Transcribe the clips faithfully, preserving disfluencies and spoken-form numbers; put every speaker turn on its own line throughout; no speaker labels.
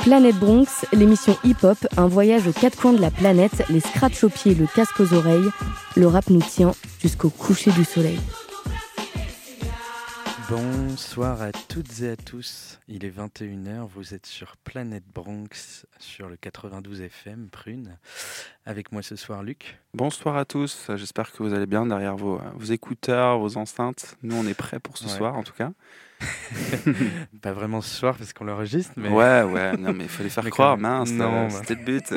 Planète Bronx, l'émission hip-hop, un voyage aux quatre coins de la planète, les scratchs aux pieds, le casque aux oreilles. Le rap nous tient jusqu'au coucher du soleil.
Bonsoir à toutes et à tous, il est vingt et une heures, vous êtes sur Planète Bronx, sur le quatre-vingt-douze F M, Prune. Avec moi ce soir, Luc.
Bonsoir à tous, j'espère que vous allez bien derrière vos, vos écouteurs, vos enceintes. Nous, on est prêts pour ce ouais. soir, en tout cas.
Pas vraiment ce soir, parce qu'on l'enregistre, mais...
Ouais, ouais, non, mais il fallait faire croire, mince, non, euh, c'était le but.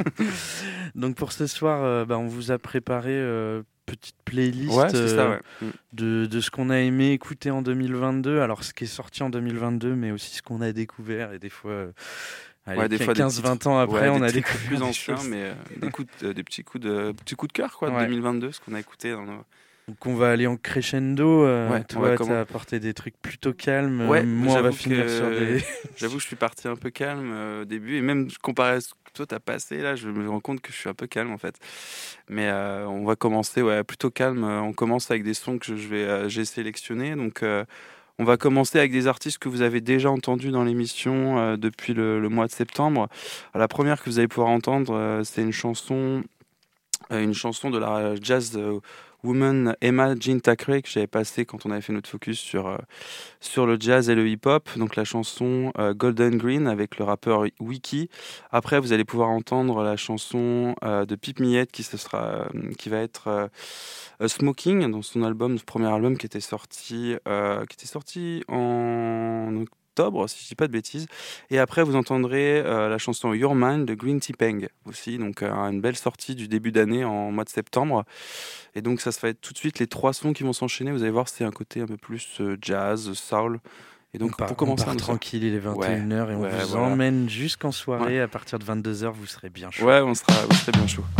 Donc pour ce soir, euh, bah, on vous a préparé... Euh, petite playlist
ouais, c'est ça, ouais.
euh, de, de ce qu'on a aimé écouter en deux mille vingt-deux, alors ce qui est sorti en deux mille vingt-deux, mais aussi ce qu'on a découvert, et des fois, euh, allez,
ouais, des fois
quinze vingt ans après,
ouais,
on a
des
découvert
plus
des
anciens,
choses.
mais euh, des, coups de, des petits coups de, petits coups de cœur quoi, de
ouais.
deux mille vingt-deux, ce qu'on a écouté dans nos...
Donc on va aller en crescendo, euh,
ouais,
toi t'as apporté des trucs plutôt calmes,
ouais,
moi on va finir
que...
sur des...
J'avoue que je suis parti un peu calme euh, au début, et même comparé à ce que toi t'as passé, là je me rends compte que je suis un peu calme en fait. Mais euh, on va commencer ouais, plutôt calme, on commence avec des sons que je vais, euh, j'ai sélectionnés, donc euh, on va commencer avec des artistes que vous avez déjà entendus dans l'émission euh, depuis le, le mois de septembre. La première que vous allez pouvoir entendre, euh, c'est une chanson, euh, une chanson de la jazz euh, woman Emma Jean Thackeray que j'avais passée quand on avait fait notre focus sur, euh, sur le jazz et le hip-hop. Donc la chanson euh, Golden Green avec le rappeur Wiki. Après, vous allez pouvoir entendre la chanson euh, de Pip Millette qui, ce sera, euh, qui va être euh, Smoking dans son album, son premier album qui était sorti, euh, qui était sorti en octobre, si je dis pas de bêtises. Et après, vous entendrez euh, la chanson Your Mind de Green Tea Peng aussi. Donc euh, une belle sortie du début d'année en mois de septembre. Et donc ça, ça va être tout de suite les trois sons qui vont s'enchaîner. Vous allez voir, c'est un côté un peu plus euh, jazz, soul. Et donc
on part,
pour commencer,
on part tranquille, il est vingt et une heures ouais, et on
ouais,
vous
voilà.
emmène jusqu'en soirée.
Ouais.
À partir de vingt-deux heures, vous serez bien chaud.
Ouais, on sera, vous serez bien chaud.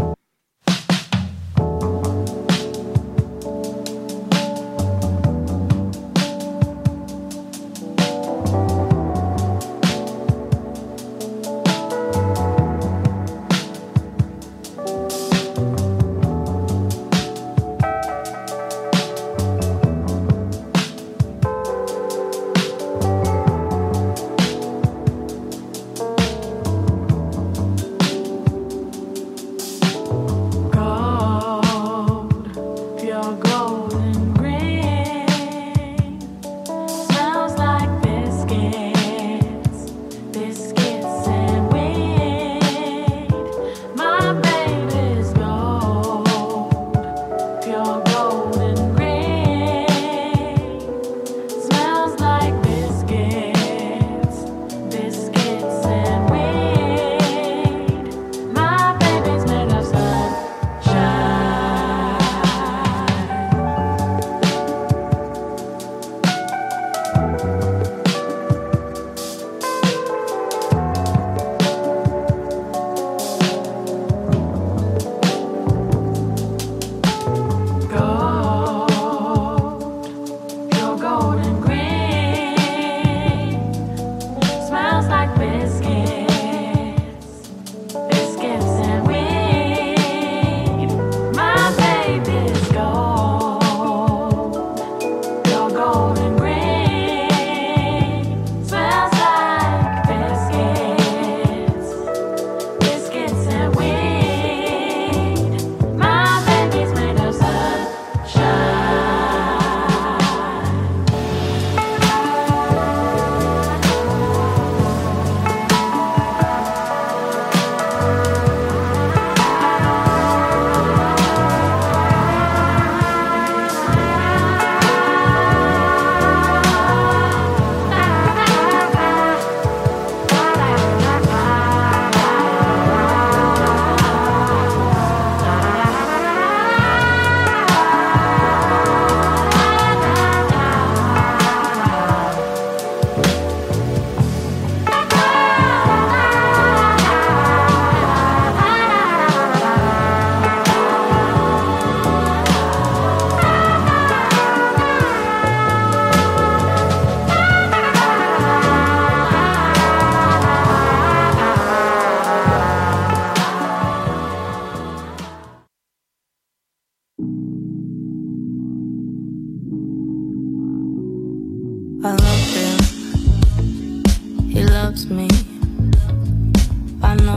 I love him, he loves me.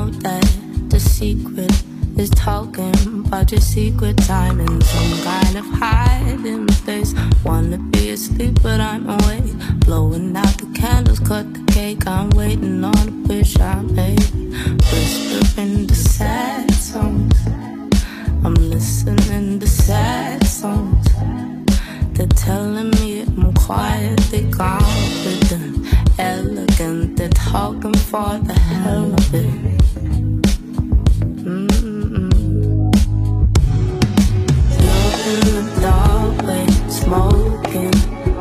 know that the secret is talking about your secret time in some kind of hiding place. Wanna be asleep, but I'm awake. Blowing out the candles, cut the cake. I'm waiting on a wish I made. Whispering the sad songs. I'm listening to sad songs. They're telling me I'm quietly confident, elegant. They're talking for the hell of it. Mm-mm. You're in the doorway, smoking.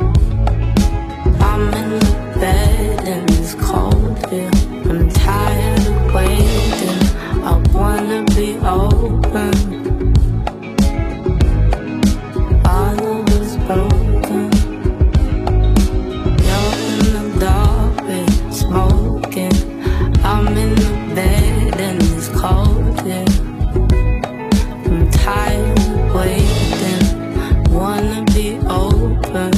I'm in the bed and it's cold here. I'm tired of waiting. I wanna be open. All of it's broken. You're in the doorway, smoking. I'm in the bed and it's cold here. I'm tired of waiting. Wanna be open.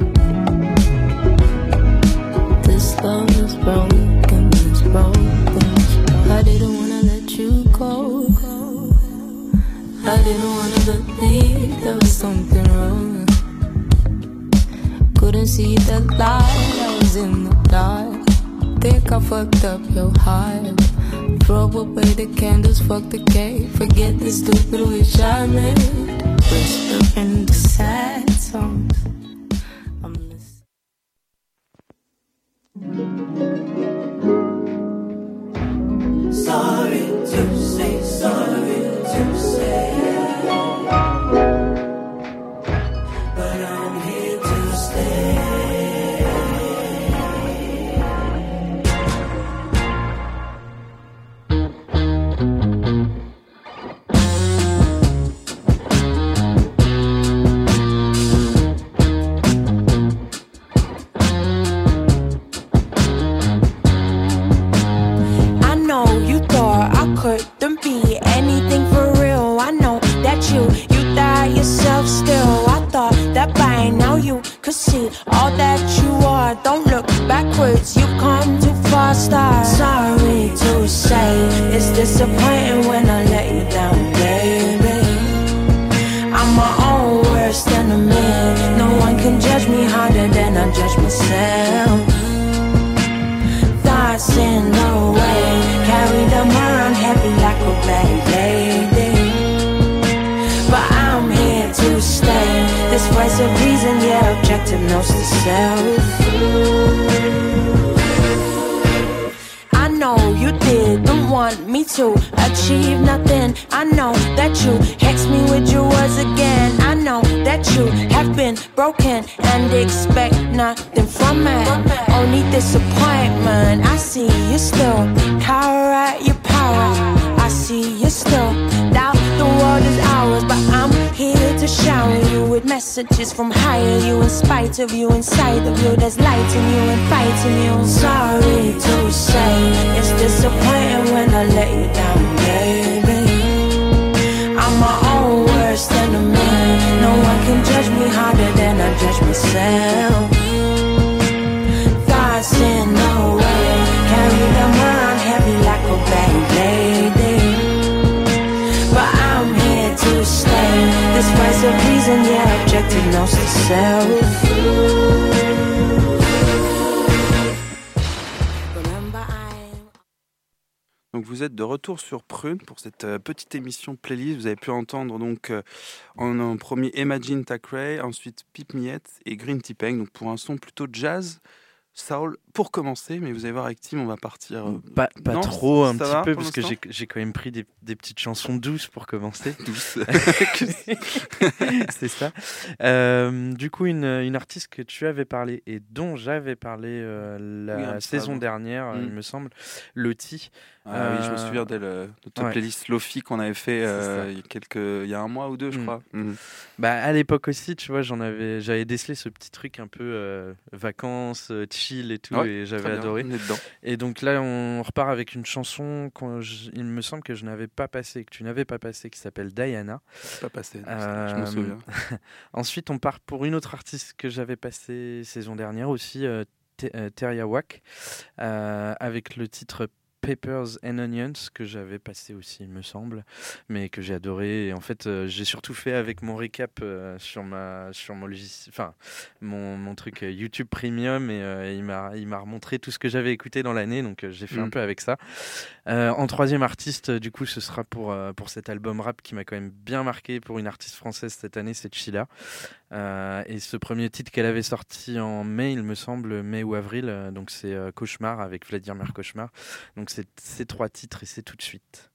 This love is broken, it's broken. I didn't wanna let you go. I didn't wanna believe there was something wrong. Couldn't see the light, I was in the dark. Think I fucked up your heart. Throw away the candles, fuck the cake. Forget the stupid wish I made. Whispering the sad songs. I'm listening.
Sorry to say, sorry to say, but I'm here to stay.
I know you thought I couldn't be anything for real. I know that you, you thought yourself still. I thought that by now you could see all that you are. Don't look backwards, you've come too far. Start. Sorry to say, it's disappointing when I let you down, baby. I'm my own worst enemy. No one can judge me harder than I judge myself. Thoughts in the way, carry them around heavy like a bad lady. But I'm here to stay. This voice of reason, yeah, objective knows the self. I know you didn't want me to achieve nothing. I know that you hex me with your words again. I know that you have been broken and expect nothing from me. Only disappointment. I see you still cower at your power. I see you still doubt the world is ours, but I'm here to shower you with messages from higher. You, in spite of you, inside of you, there's light in you and fight in you. Sorry to say, it's disappointing when I let you down, baby. I'm my own worst enemy. No one can judge me harder than I judge myself. Thoughts in the way, carry them around heavy like a bad lady. But I'm here to stay. This voice of reason, yeah, objective knows the self. Remember I'm
Donc vous êtes de retour sur Prune pour cette euh, petite émission playlist. Vous avez pu entendre donc euh, en, en premier Imagine Thackeray, ensuite Pip Miette et Green Tea Peng. Donc pour un son plutôt jazz, soul pour commencer. Mais vous allez voir avec Tim, on va partir. Euh,
Pas, pas
non,
trop, un
ça
petit
va,
peu,
pour
parce que
l'instant
j'ai, j'ai quand même pris des, des petites chansons douces pour commencer.
douce.
C'est ça. Euh, du coup, une, une artiste que tu avais parlé et dont j'avais parlé euh, la
Oui, un peu
saison
avant.
dernière,
Mm.
il me semble, Loti.
Ah oui, je me
Euh,
souviens d'elle, euh, de ta
ouais.
playlist Lofi qu'on avait fait euh,
C'est ça.
il y a quelques, il y a un mois ou deux, je
Mm.
crois. Mhm.
Bah, à l'époque aussi, tu vois, j'en avais, j'avais décelé ce petit truc un peu euh, vacances, euh, chill et tout,
Ouais,
et j'avais
très bien,
adoré.
on est dedans.
Et donc là, on repart avec une chanson qu'il me semble que je n'avais pas passée, que tu n'avais pas passée, qui s'appelle Diana.
C'est pas passé,
Euh,
je me souviens.
Ensuite, on part pour une autre artiste que j'avais passée saison dernière aussi, euh, Te- euh, Teria Wack, euh, avec le titre Peppers and Onions que j'avais passé aussi, il me semble, mais que j'ai adoré. Et en fait, euh, j'ai surtout fait avec mon récap euh, sur ma, sur mon logiciel, enfin mon, mon truc euh, YouTube Premium, et euh, il m'a, il m'a remontré tout ce que j'avais écouté dans l'année, donc euh, j'ai fait mmh. un peu avec ça. Euh, en troisième artiste, du coup, ce sera pour euh, pour cet album rap qui m'a quand même bien marqué pour une artiste française cette année, c'est Chila. Euh, et ce premier titre qu'elle avait sorti en mai, il me semble, mai ou avril, euh, donc c'est euh, Cauchemar avec Vladimir Cauchemar. Donc c'est ces trois titres et c'est tout de suite.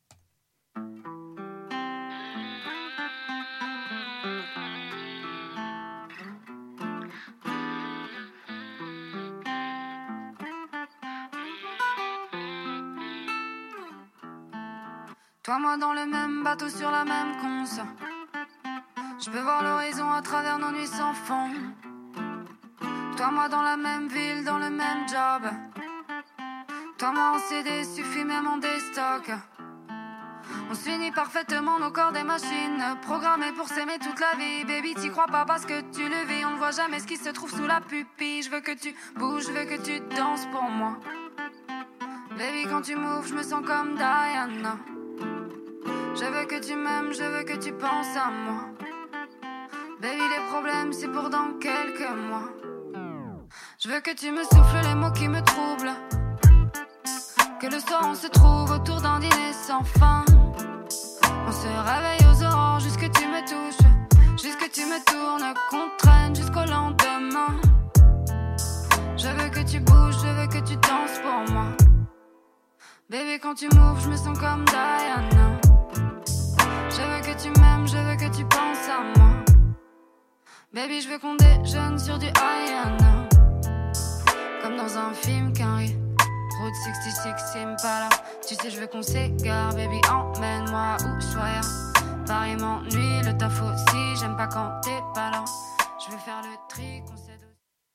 Toi, moi dans le même bateau sur la même conce. Je peux voir l'horizon à travers nos nuits sans fond. Toi, moi dans la même ville, dans le même job. Toi, moi en C D, suffit même en déstock. On s'unit parfaitement, nos corps des machines programmées pour s'aimer toute la vie. Baby, t'y crois pas parce que tu le vis. On ne voit jamais ce qui se trouve sous la pupille. Je veux que tu bouges, je veux que tu danses pour moi. Baby, quand tu m'ouvres, je me sens comme Diana. Je veux que tu m'aimes, je veux que tu penses à moi. Baby, les problèmes, c'est pour dans quelques mois. Je veux que tu me souffles les mots qui me troublent. Que le soir on se trouve autour d'un dîner sans fin. On se réveille aux aurores jusque tu me touches. Jusque tu me tournes, qu'on traîne jusqu'au lendemain. Je veux que tu bouges, je veux que tu danses pour moi. Baby, quand tu m'ouvres, je me sens comme Diana. Je veux que tu m'aimes, je veux que tu penses à moi. Baby, je veux qu'on déjeune sur du Ayana. Comme dans un film qu'un rit. Route soixante-six Impala. Tu sais, je veux qu'on s'égare. Baby, emmène-moi où soya. Paris m'ennuie, le taf aussi. J'aime pas quand t'es pas là. Je veux faire le tri qu'on sait de...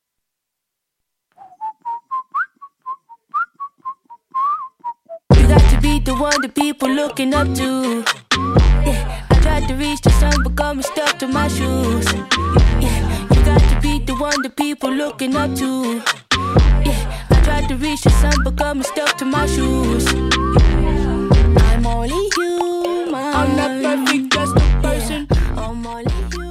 You got to be the one the people looking up to. Yeah, I tried to reach the sun but got me stuck to my shoes. Yeah, you got to be the one the people looking up to. Yeah, I tried to reach the sun but got me stuck to my shoes. I'm only human. I'm not perfect, just a person. Yeah, I'm only human.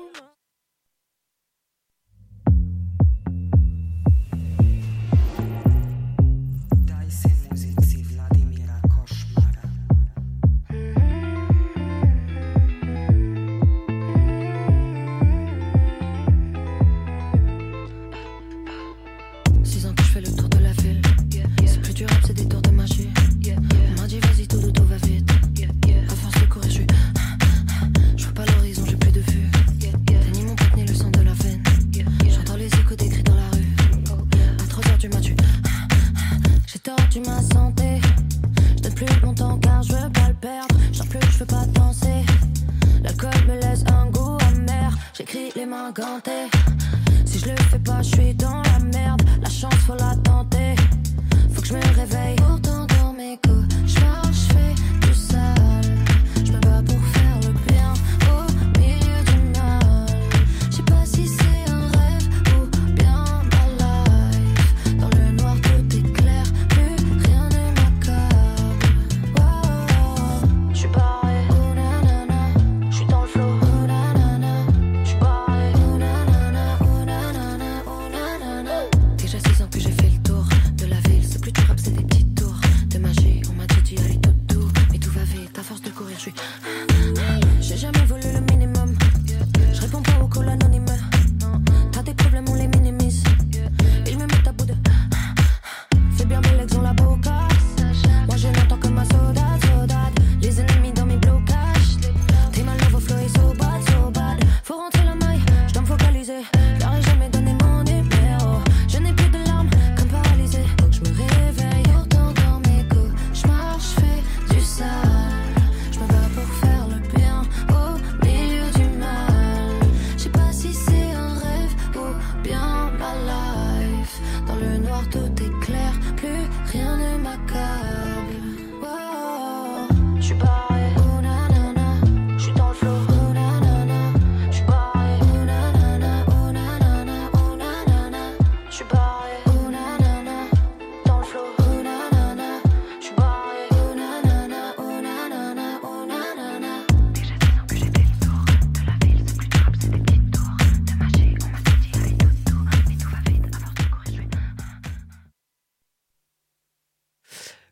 Si je le fais pas, je suis dans la merde. La chance, faut la tenter. Faut que je me réveille. Pourtant dans mes cauchemars, je fais du sale. Je me bats pour faire le bien au milieu du mal. Je sais pas si c'est un rêve ou bien ma life. Dans le noir tout est clair, plus rien ne m'accable. Wow, je suis barré. Oh nanana, je suis dans le flow. Oh nanana, je suis barré. Oh nanana, oh nanana, oh nanana.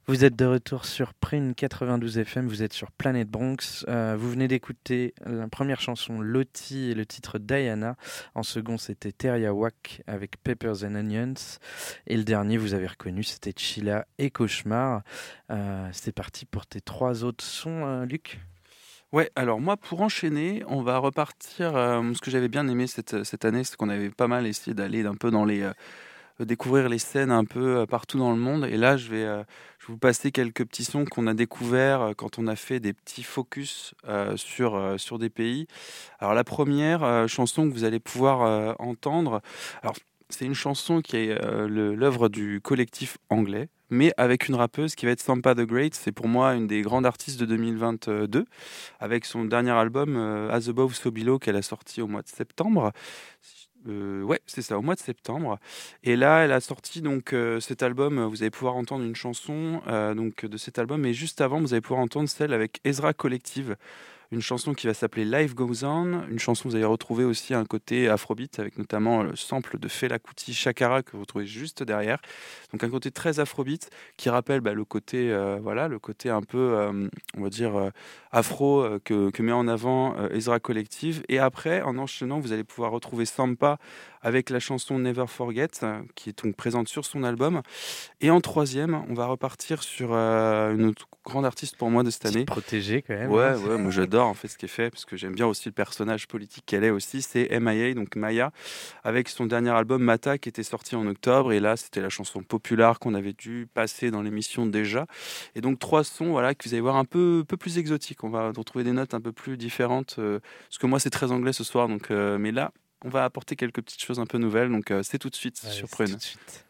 Vous êtes de retour sur Prune quatre-vingt-douze F M, vous êtes sur Planète Bronx. Euh, vous venez d'écouter la première chanson Lottie et le titre Diana. En second, c'était Teria Wack avec Peppers and Onions. Et le dernier, vous avez reconnu, c'était Chilla et Cauchemar. Euh, c'est parti pour tes trois autres sons, euh, Luc.
Ouais, alors moi, pour enchaîner, on va repartir. Euh, ce que j'avais bien aimé cette, cette année, c'est qu'on avait pas mal essayé d'aller un peu dans les... Euh, découvrir les scènes un peu euh, partout dans le monde. Et là, je vais, euh, je vais vous passer quelques petits sons qu'on a découverts euh, quand on a fait des petits focus euh, sur, euh, sur des pays. Alors la première euh, chanson que vous allez pouvoir euh, entendre, alors, c'est une chanson qui est euh, le, l'œuvre du collectif anglais, mais avec une rappeuse qui va être Sampa the Great. C'est pour moi une des grandes artistes de deux mille vingt-deux, avec son dernier album euh, As Above So Below qu'elle a sorti au mois de septembre. Euh, ouais, c'est ça, au mois de septembre. Et là, elle a sorti donc euh, cet album. Vous allez pouvoir entendre une chanson euh, donc de cet album, et juste avant, vous allez pouvoir entendre celle avec Ezra Collective, une chanson qui va s'appeler Life Goes On. Une chanson, vous allez retrouver aussi un côté afrobeat avec notamment le sample de Fela Kuti Shakara que vous retrouvez juste derrière. Donc un côté très afrobeat qui rappelle bah, le côté, euh, voilà, le côté un peu, euh, on va dire euh, afro euh, que, que met en avant euh, Ezra Collective. Et après, en enchaînant, vous allez pouvoir retrouver Sampa avec la chanson Never Forget, qui est donc présente sur son album. Et en troisième, on va repartir sur euh, une autre grande artiste pour moi de cette année.
Protégée quand même.
Ouais,
hein,
ouais, moi j'adore en fait ce qu'elle fait, parce que j'aime bien aussi le personnage politique qu'elle est aussi. C'est M I A, donc Maya, avec son dernier album Mata qui était sorti en octobre. Et là, c'était la chanson Popular qu'on avait dû passer dans l'émission déjà. Et donc trois sons, voilà, que vous allez voir un peu, peu plus exotiques. On va retrouver des notes un peu plus différentes, euh, parce que moi c'est très anglais ce soir, donc euh, mais là. On va apporter quelques petites choses un peu nouvelles, donc euh, c'est tout de suite
Allez,
sur
c'est
Prune.
tout de suite.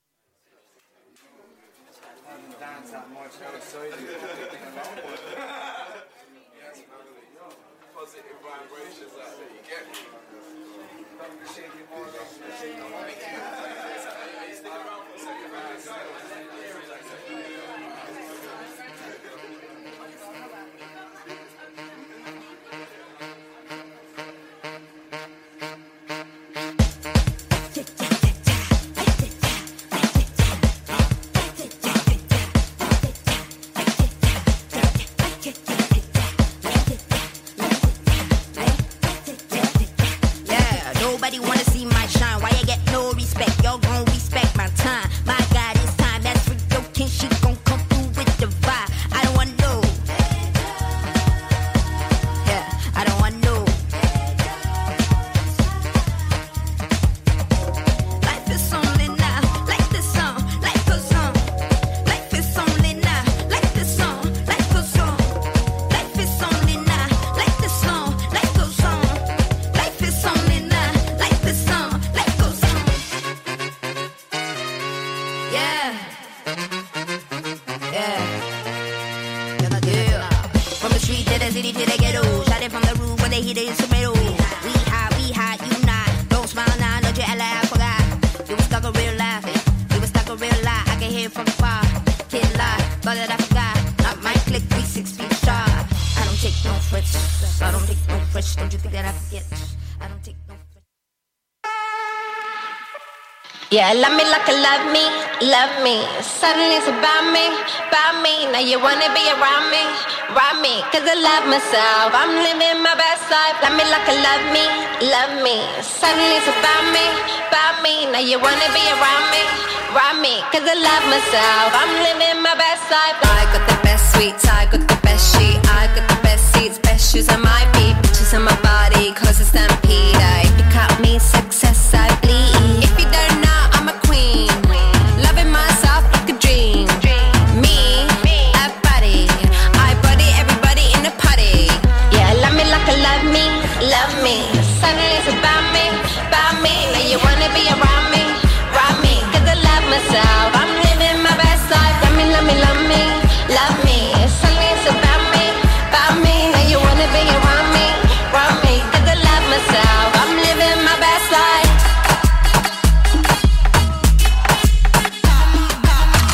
Yeah, love me like you love me, love me. Suddenly it's about me, about me. Now you wanna be around me, around me. Cause I love myself, I'm living my best life. Love me like you love me, love me. Suddenly it's about me, about me. Now you wanna be around me, around me. Cause I love myself, I'm living my best life.
I got the best sweets, I got the best sheet, I got the best seats, best shoes on my feet, bitches on my body, cause it's stampede. If you cut me success, I bleed. If you don't know, I'm a queen, loving myself like a dream. Me, a body, I body everybody in the party.
Yeah, love me like you love me, love me. Suddenly it's about me, about me. Now you wanna be around me, around me. Cause I love myself, I'm living my best life. Love me, love me, love me, love me. Suddenly it's about me, about me. Now you wanna be around me, around me. Cause I love myself, I'm living my best life.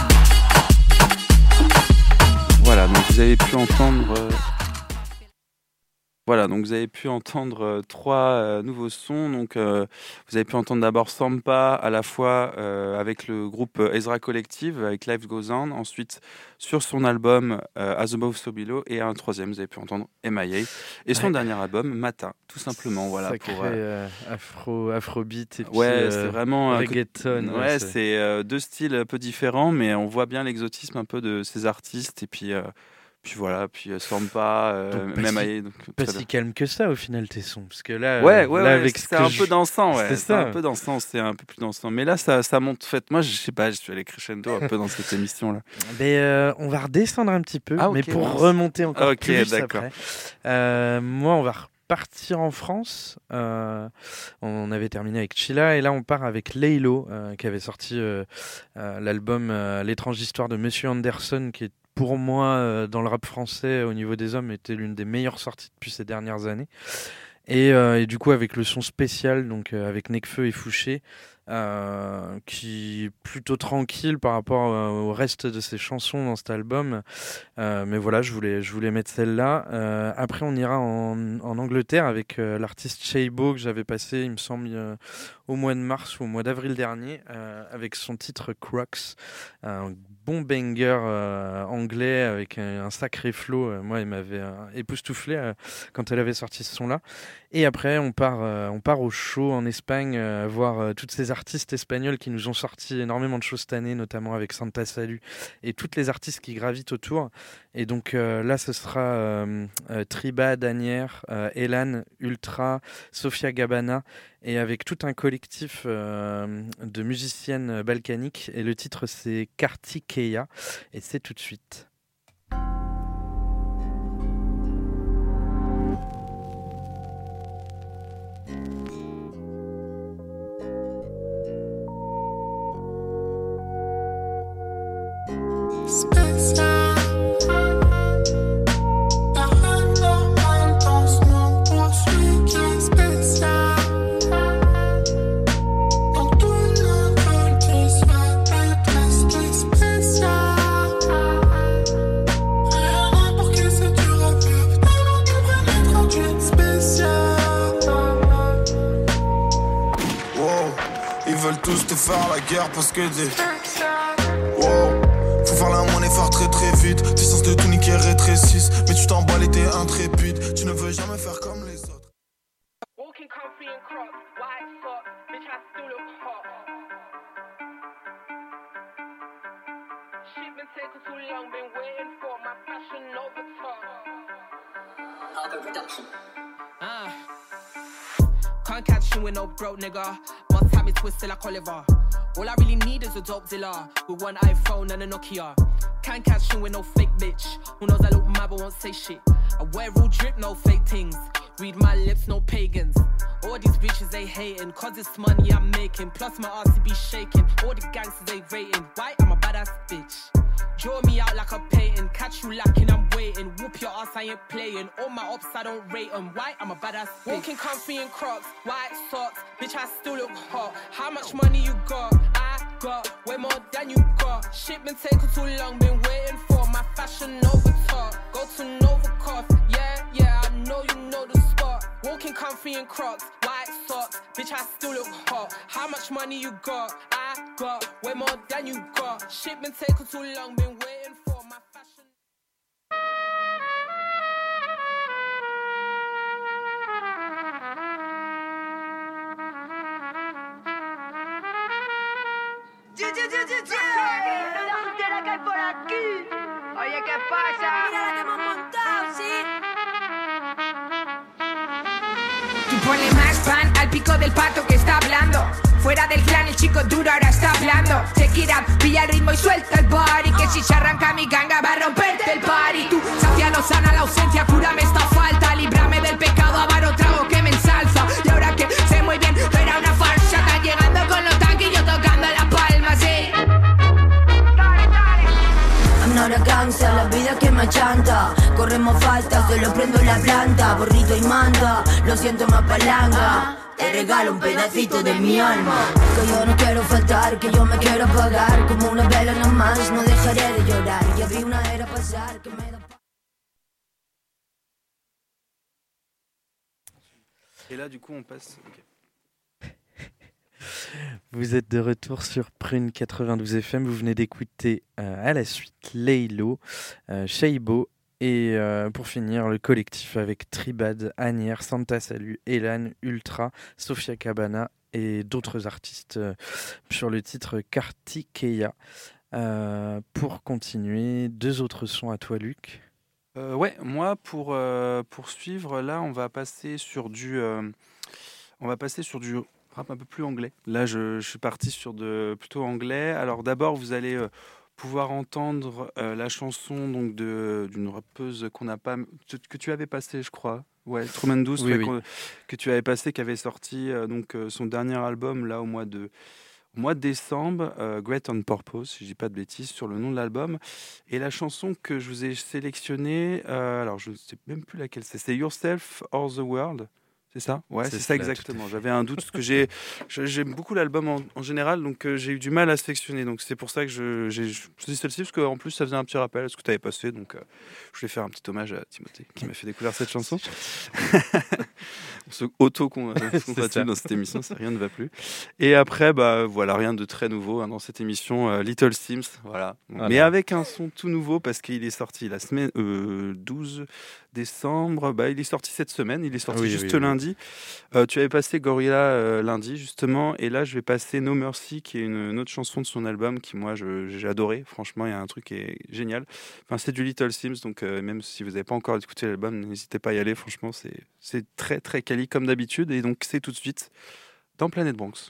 Voilà, donc vous avez pu entendre euh, Voilà, donc vous avez pu entendre euh, trois euh, nouveaux sons. Donc, euh, vous avez pu entendre d'abord Sampa, à la fois euh, avec le groupe Ezra Collective, avec Life Goes On. Ensuite, sur son album euh, As Above So Below. Et un troisième, vous avez pu entendre M I A. Et son
Ouais.
dernier album, Matin, tout simplement. Voilà,
Sacré
pour, euh,
euh, afro, afrobeat et puis
Ouais,
euh,
c'est vraiment un
reggaeton.
Ouais,
ouais,
c'est euh, deux styles un peu différents, mais on voit bien l'exotisme un peu de ces artistes. Et puis, euh, puis voilà, puis euh, Sampa, euh,
Donc, pas
même
si-
Aïe, donc,
Pas
très
si
bien.
calme que ça au final tes sons, parce que là,
Ouais,
euh,
ouais,
là
ouais,
avec ce
c'est
que
un
je-
peu dansant, ouais.
C'est
C'est
ça.
un peu dansant, c'est un peu plus dansant. Mais là, ça, ça monte. En fait, moi, je sais pas, je suis allé crescendo un peu dans cette émission-là.
Mais euh, on va redescendre un petit peu,
Ah, ok,
mais pour
mince.
remonter encore
Ok,
plus
d'accord.
après. Euh, moi, on va repartir en France. Euh, on avait terminé avec Chilla et là, on part avec Laylo, euh, qui avait sorti euh, euh, l'album euh, L'étrange histoire de Monsieur Anderson, qui est pour moi, euh, dans le rap français, au niveau des hommes, était l'une des meilleures sorties depuis ces dernières années. Et, euh, et du coup, avec le son spécial, donc euh, avec Nekfeu et Fouché, euh, qui est plutôt tranquille par rapport euh, au reste de ses chansons dans cet album. Euh, mais voilà, je voulais, je voulais mettre celle-là. Euh, après, on ira en, en Angleterre avec euh, l'artiste Shaybo que j'avais passé, il me semble, euh, au mois de mars ou au mois d'avril dernier, euh, avec son titre Crocs, un bon banger euh, anglais avec un, un sacré flow. Euh, moi, il m'avait euh, époustouflé euh, quand elle avait sorti ce son-là. Et après, on part, euh, on part au show en Espagne, euh, voir euh, toutes ces artistes espagnols qui nous ont sorti énormément de choses cette année, notamment avec Santa Salut et toutes les artistes qui gravitent autour. Et donc euh, là, ce sera euh, euh, Triba, Danière, euh, Elan, Ultra, Sofia Gabana, et avec tout un collectif euh, de musiciennes balkaniques. Et le titre, c'est Kartikeya, et c'est tout de suite.
Tous te faire la guerre parce que des wow. Faut faire la monnaie, faire très très vite. Tes sens de tout niquer rétrécissent. Mais tu t'emballes et t'es intrépide. Tu ne veux jamais faire comme les autres.
Walking comfy in Crocs, white socks, bitch I still look hot. Shit been taking too long, been waiting for my fashion over top. Argo production. Ah. Can't catch you with no broke nigga. One time it's twisted like Oliver. All I really need is a dope dealer with one iPhone and a Nokia. Can't catch you with no fake bitch. Who knows I look mad but won't say shit. I wear real drip, no fake things. Read my lips, no pagans. All these bitches they hating, cause it's money I'm making. Plus my ass to be shaking. All the gangsters they rating. Why? I'm a badass bitch. Draw me out like a painting. Catch you lacking, I'm waiting. Whoop your ass, I ain't playing. All my ops, I don't rate them. Why? I'm a badass bitch. Walking comfy in Crocs, white socks. Bitch, I still look hot. How much money you got? I got way more than you got. Shit been taking too long, been waiting for my fashion over top. Go to Nova Coffee, yeah, yeah, I know you know the spot. Walking comfy in Crocs, white socks. Bitch, I still look hot. How much money you got? I got way more than you got. Shit been taking too long, been waiting for my fashion.
La que hay por aquí. Oye, ¿qué pasa? Mira la que hemos montado, sí.
Tú ponle más pan al pico del pato que está hablando. Fuera del clan el chico duro ahora está hablando. Check it up, pilla el ritmo y suelta el body. Que si se arranca mi ganga va a romperte el party. Tú, sacia no sana la ausencia, cúrame esta falta. Líbrame del pecado, avaro trago que me ensalza. Y ahora que sé muy bien, no era una farsa. Están llegando con los tanques y yo tocando la palma, sí.
I'm not a gangster, la vida que me achanta. Corremos faltas, solo prendo la planta. Borrito y manda, lo siento más palanca. Te regalo un pedacito de mi alma. Que yo no quiero faltar, que yo me quiero apagar. Como una vela nomás, no dejaré de llorar. Ya vi una era pasar que me da...
Et là, du coup, on passe. Okay.
Vous êtes de retour sur Prune quatre-vingt-douze F M. Vous venez d'écouter euh, à la suite Laylo, euh, Shaibo et euh, pour finir le collectif avec Tribad, Anière, Santa Salut, Elan, Ultra, Sofia Cabana et d'autres artistes euh, sur le titre Kartikeya. Euh, pour continuer, deux autres sons à toi, Luc.
Euh, ouais, moi pour euh, poursuivre, là, on va passer sur du, euh, on va passer sur du rap un peu plus anglais. Là, je, je suis parti sur de plutôt anglais. Alors d'abord, vous allez euh, pouvoir entendre euh, la chanson donc de d'une rappeuse qu'on n'a pas que tu avais passée, je crois. Ouais, Truman Douce,
oui,
ouais,
oui.
que tu avais passé, qui avait sorti euh, donc euh, son dernier album là au mois de au mois de décembre, euh, Great on Purpose, si je dis pas de bêtises, sur le nom de l'album. Et la chanson que je vous ai sélectionnée, euh, alors je ne sais même plus laquelle c'est, c'est Yourself or the World. C'est ça ? Ouais, c'est, c'est ça exactement. J'avais un doute parce que j'ai, j'aime beaucoup l'album en, en général, donc euh, j'ai eu du mal à sélectionner. Donc c'est pour ça que je, j'ai choisi celle-ci, parce qu'en plus ça faisait un petit rappel à ce que tu avais passé. Donc euh, je voulais faire un petit hommage à Timothée qui m'a fait découvrir cette chanson. On se auto-congratule dans cette émission, ça rien ne va plus. Et après, bah voilà, rien de très nouveau hein, dans cette émission. Euh, Little Sims, voilà. voilà. Mais avec un son tout nouveau parce qu'il est sorti la semaine euh, douze décembre. Bah il est sorti cette semaine. Il est sorti oui, juste oui, lundi. Oui. Euh, tu avais passé Gorilla euh, lundi justement, et là je vais passer No Mercy, qui est une, une autre chanson de son album qui moi je, j'ai adoré. Franchement, il y a un truc qui est génial. Enfin, c'est du Little Sims, donc euh, même si vous n'avez pas encore écouté l'album, n'hésitez pas à y aller. Franchement, c'est c'est très très quali comme d'habitude, et donc c'est tout de suite dans Planet Bronx.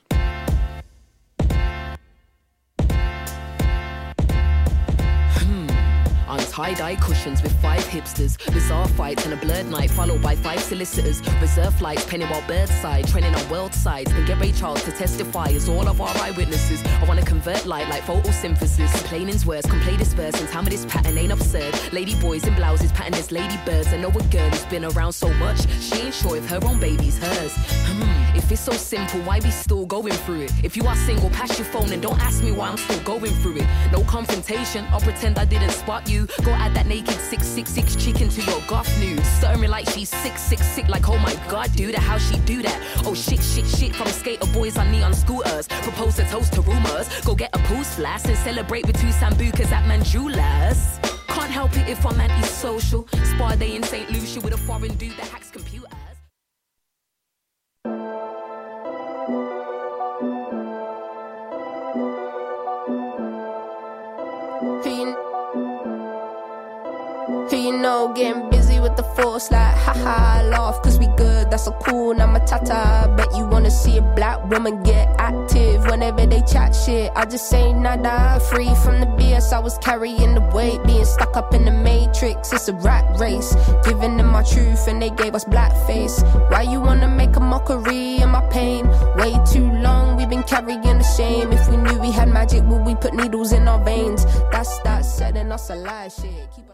On tie-dye cushions with five hipsters, bizarre fights and a blurred night followed by five solicitors, reserve flights penning while birds side, training on world sides, and get Ray Charles to testify as all of our eyewitnesses. I wanna convert light like photosynthesis, complainin's worse, can play this verse and tell me this pattern ain't absurd. Lady boys in blouses pattern as lady birds. I know a girl who's been around so much, she ain't sure if her own baby's hers. Hmm, if it's so simple, why be still going through it? If you are single, pass your phone and don't ask me why I'm still going through it. No confrontation, I'll pretend I didn't spot you. Go add that naked six six six chicken to your goth news. Stir me like she's sick, sick, sick. Like, oh my god, dude, how she do that? Oh shit, shit, shit. From skater boys on neon scooters. Propose a toast to rumors. Go get a post blast and celebrate with two sambucas at Manjula's. Can't help it if I'm anti-social. Spa day in Saint Lucia with a foreign dude that hacks computers.
Who you know getting busy with the force like haha, laugh cause we good, that's so cool, now my tata. Bet you wanna see a black woman get active whenever they chat shit. I just say nada, free from the B S I was carrying the weight, being stuck up in the matrix, it's a rat race. Giving them my truth and they gave us blackface. Why you wanna make a mockery of my pain? Way too long we've been carrying the shame. If we knew we had magic, would we put needles in our veins? That's that setting us a lie shit. Keep us.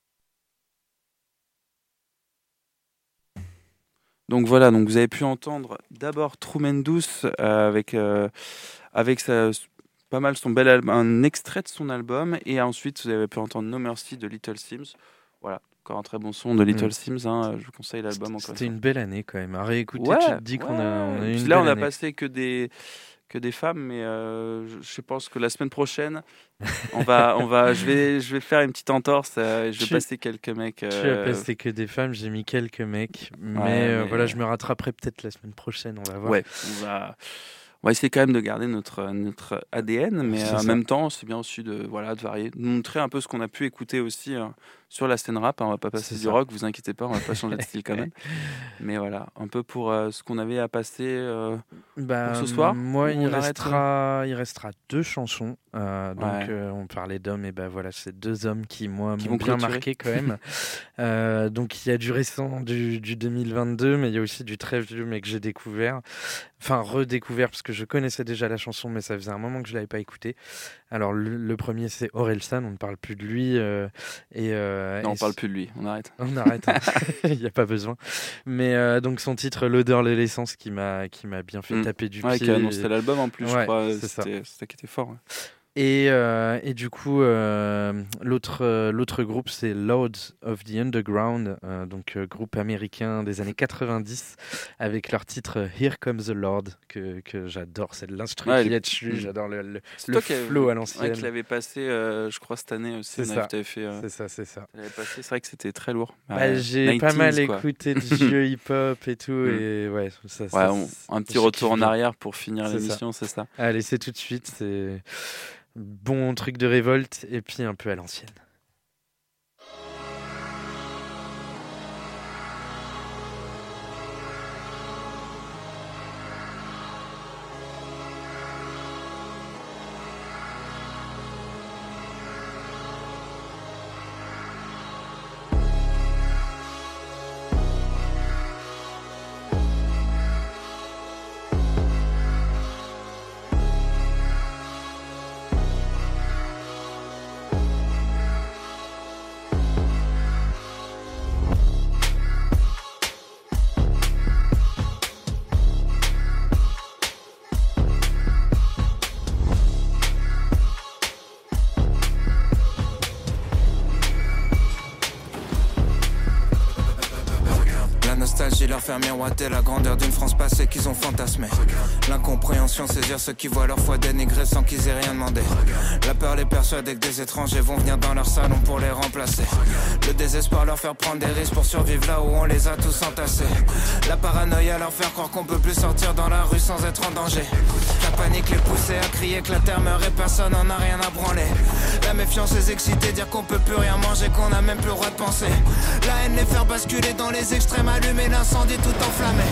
Donc voilà, donc vous avez pu entendre d'abord Truman Douce euh, avec, euh, avec sa, pas mal son bel album, un extrait de son album, et ensuite vous avez pu entendre No Mercy de Little Sims. Voilà, encore un très bon son de Little mmh. Sims, hein, je vous conseille l'album encore.
C'était une belle année quand même, à réécouter,
ouais,
tu te dis ouais. qu'on a, on a eu une
là
belle
on a
année.
passé que des... que des femmes, mais euh, je, je pense que la semaine prochaine, on va, on va, je vais, je vais faire une petite entorse. Euh, je vais tu, passer quelques mecs. Euh...
Tu as passé que des femmes, j'ai mis quelques mecs, mais, ouais, mais euh, voilà, je me rattraperai peut-être la semaine prochaine. On va voir.
Ouais, on va, on va essayer quand même de garder notre notre A D N, mais euh, en même temps, c'est bien aussi de voilà de varier, de montrer un peu ce qu'on a pu écouter aussi. Hein, sur la scène rap, hein, on va pas passer c'est du ça. rock, vous inquiétez pas, on va pas changer de style quand même. Mais voilà, un peu pour euh, ce qu'on avait à passer euh,
bah,
pour ce soir.
Moi, il restera, il restera deux chansons. Euh, donc, ouais. euh, on parlait d'hommes, et ben voilà, c'est deux hommes qui moi qui m'ont bien clôturer. marqué quand même. euh, donc, il y a du récent, du, du deux mille vingt-deux, mais il y a aussi du très vieux, mais que j'ai découvert, enfin redécouvert parce que je connaissais déjà la chanson, mais ça faisait un moment que je l'avais pas écouté. Alors, le, le premier, c'est Orelsan, on ne parle plus de lui, euh, et euh,
non, on parle plus de lui, on arrête.
On arrête, il n'y a pas besoin. Mais euh, donc son titre, L'odeur de l'essence, qui m'a, qui m'a bien fait mmh. taper du
ouais,
pied.
Qui a annoncé et... l'album en plus,
ouais,
je crois.
C'est
c'était,
ça.
c'était qui était fort. Ouais.
Et, euh, et du coup, euh, l'autre, euh, l'autre groupe, c'est Lords of the Underground, euh, donc euh, groupe américain des années quatre-vingt-dix, avec leur titre Here Comes the Lord, que, que j'adore. C'est de l'instru
Ouais,
qu'il y a
le-
dessus, j'adore le, le,
C'est
le
toi qui
flow
avais-
à l'ancienne.
Ouais, qui l'avait passé, euh, je crois, cette année aussi.
C'est
Naïf,
ça.
t'avais fait, euh,
C'est ça, c'est ça.
t'avais passé, c'est vrai que c'était très lourd.
Bah,
Ouais,
j'ai pas mal
nineties, quoi.
écouté de vieux hip-hop et tout,
Mm.
et ouais, ça,
Ouais,
ça,
on-
ça-
un petit
j'ai
retour en
kiffé.
arrière pour finir
C'est ça.
l'émission, c'est ça.
Allez, c'est tout de suite, c'est bon truc de révolte, et puis un peu à l'ancienne.
La nostalgie leur fait miroiter la grandeur d'une France passée qu'ils ont fantasmée. L'incompréhension saisir ceux qui voient leur foi dénigrée sans qu'ils aient rien demandé. La peur les persuader que des étrangers vont venir dans leur salon pour les remplacer. Le désespoir leur faire prendre des risques pour survivre là où on les a tous entassés. La paranoïa leur faire croire qu'on peut plus sortir dans la rue sans être en danger. La panique les pousser à crier que la terre meurt et personne n'en a rien à branler. La méfiance les exciter, dire qu'on peut plus rien manger, qu'on a même plus le droit de penser. La haine les faire basculer dans les extrêmes, allumer l'incendie tout enflammé.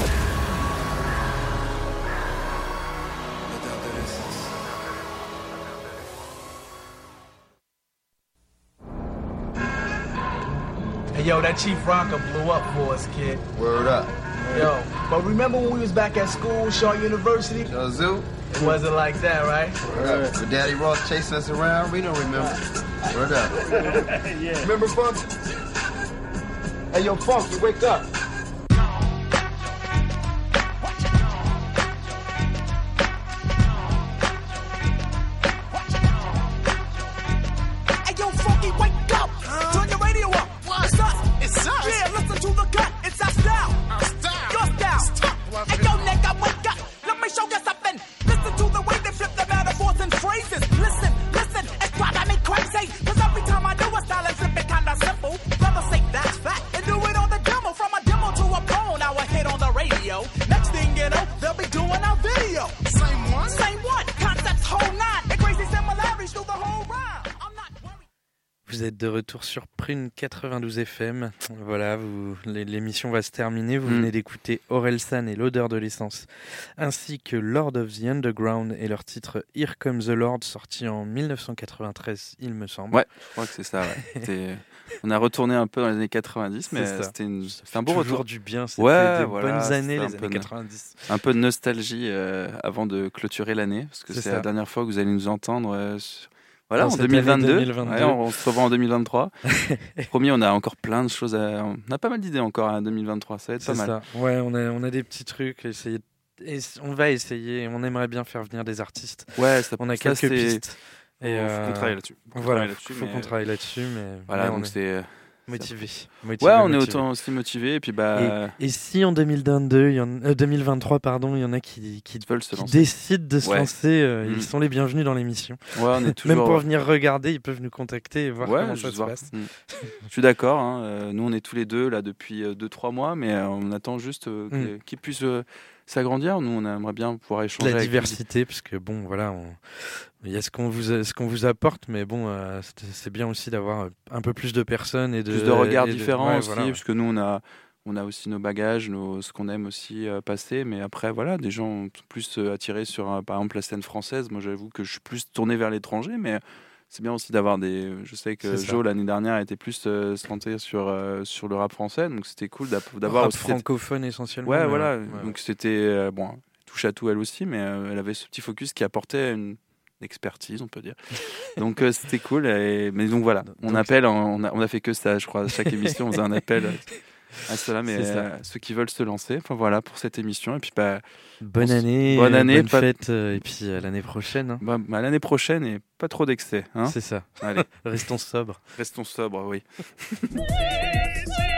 Hey, yo, that Chief Rocker blew up for us, kid.
Word up.
Yo, but remember when we was back at school, Shaw University?
Yo, Zoo?
It wasn't like that, right?
Word up. With Daddy Ross chasing us around, we don't remember. Word up.
Yeah.
Remember, Funk? Hey, yo, Funk, you wake up.
Hey, yo, Funky, wake up! Turn your radio up! It's us! It's us! Yeah, listen to the cut! It's our style! Our style! Your style! Stop! Hey, yo, nigga, wake up! Let me show you something! Listen to the way they flip the metaphors and phrases! Listen, listen, it's driving me crazy! Cause every time I do a style and flip it kinda simple. Rather say that's fact and do it on the demo. From a demo to a pro, now a hit on the radio. Next thing you know, they'll be doing our video. Same one? Same one! Concepts whole nine! And crazy similarities through the whole rhyme!
Vous êtes de retour sur Prune quatre-vingt-douze F M. Voilà, vous, l'émission va se terminer. Vous
Mm.
venez d'écouter Orelsan et l'odeur de l'essence, ainsi que Lord of the Underground et leur titre Here Comes the Lord, sorti en dix-neuf cent quatre-vingt-treize, il me semble.
Ouais, je crois que c'est ça. Ouais. C'était- On a retourné un peu dans les années quatre-vingt-dix, mais
C'est ça.
c'était, une... c'était un bon
Toujours
retour.
du bien, c'était
ouais,
des
voilà,
bonnes années,
c'était un
les
peu
années
de-
quatre-vingt-dix.
Un peu de nostalgie euh, avant de clôturer l'année, parce que
C'est
c'est,
ça.
la dernière fois que vous allez nous entendre. euh, sur- Voilà,
Dans
en
cette
deux mille vingt-deux.
année deux mille vingt-deux.
Ouais, on, on se revoit en deux mille vingt-trois. Promis, on a encore plein de choses à. On a pas mal d'idées encore en deux mille vingt-trois, ça va être
C'est
pas mal.
ça. Ouais, on a, on a des petits trucs. Essayer de- et on va essayer. On aimerait bien faire venir des artistes.
Ouais, ça-
on a
ça,
quelques
c'est-
pistes.
Faut- faut qu'on travaille là-dessus. Faut qu'on
Voilà,
travaille là-dessus,
faut
mais-
qu'on travaille là-dessus, mais
Voilà,
mais on
donc
est
c'est.
motivé.
Ouais,
Motivé,
on est
motivé.
autant aussi motivé. Et puis bah.
Et, et si en deux mille vingt-deux, il y en, euh, deux mille vingt-trois, pardon, il y en a qui, qui,
veulent se
qui
lancer.
décident de se
Ouais.
lancer, euh,
Mm.
ils sont les bienvenus dans l'émission.
Ouais, on est
Même
toujours-
pour venir regarder, ils peuvent nous contacter et voir
Ouais,
comment
je
ça
veux
se
voir.
passe.
Mm. Je suis d'accord. Hein. euh, Nous, on est tous les deux là depuis deux trois mois, mais euh, on attend juste euh, que-
Mm.
qu'ils puissent euh, s'agrandir. Nous, on aimerait bien pouvoir échanger.
La
avec
diversité, parce que bon, voilà, on- il y a ce qu'on vous, ce qu'on vous apporte, mais bon, euh, c'est, c'est bien aussi d'avoir un peu plus de personnes et de
plus de regards
et de-
différents
ouais,
aussi,
voilà, ouais.
parce que nous, on a, on a aussi nos bagages, nos, ce qu'on aime aussi euh, passer, mais après, voilà, des gens sont plus euh, attirés sur, euh, par exemple, la scène française. Moi, j'avoue que je suis plus tourné vers l'étranger, mais c'est bien aussi d'avoir des. Je sais que
C'est ça.
Joe, l'année dernière, était plus euh, centré sur, euh, sur le rap français, donc c'était cool d'a- d'avoir
Rap
aussi cette-
francophone essentiellement,
Ouais,
mais
voilà.
ouais, ouais.
Donc c'était. euh, bon, touche à tout elle aussi, mais euh, elle avait ce petit focus qui apportait une expertise, on peut dire. Donc euh, c'était cool. Et... Mais donc voilà, on
Donc-
appelle, on a, on a fait que ça, je crois, à chaque émission, on faisait un appel. Ah, c'est là, mais
C'est ça.
euh, ceux qui veulent se lancer, enfin voilà pour cette émission. Et puis bah,
Bonne
on s-
année,
bonne
euh,
année,
bonne
pas-
fête, euh, et puis à l'année prochaine. hein.
Bah, bah, l'année prochaine et pas trop d'excès. Hein
C'est ça.
Allez,
Restons sobres.
restons sobres, oui.
Easy.